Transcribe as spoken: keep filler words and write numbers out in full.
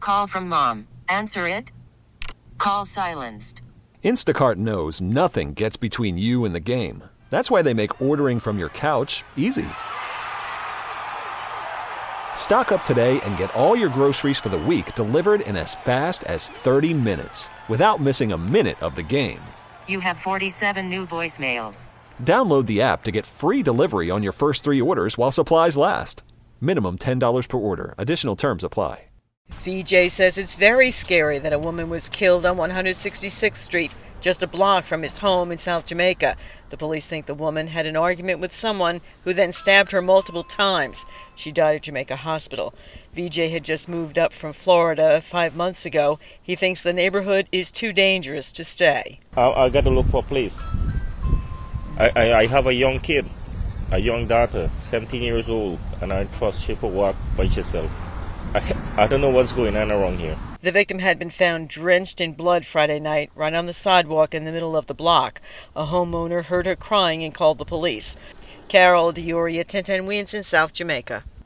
call from mom. Answer it. Call silenced. Instacart knows nothing gets between you and the game. That's why they make ordering from your couch easy. Stock up today and get all your groceries for the week delivered in as fast as thirty minutes without missing a minute of the game. You have forty-seven new voicemails. Download the app to get free delivery on your first three orders while supplies last. Minimum ten dollars per order. Additional terms apply. V J says it's very scary that a woman was killed on one hundred sixty-sixth Street, just a block from his home in South Jamaica. The police think the woman had an argument with someone who then stabbed her multiple times. She died at Jamaica Hospital. V J had just moved up from Florida five months ago. He thinks the neighborhood is too dangerous to stay. I, I got to look for a place. I, I, I have a young kid, a young daughter, seventeen years old, and I trust she will walk by herself. I, I don't know what's going on around here. The victim had been found drenched in blood Friday night, right on the sidewalk in the middle of the block. A homeowner heard her crying and called the police. Carol Dioria, ten ten Wins in South Jamaica.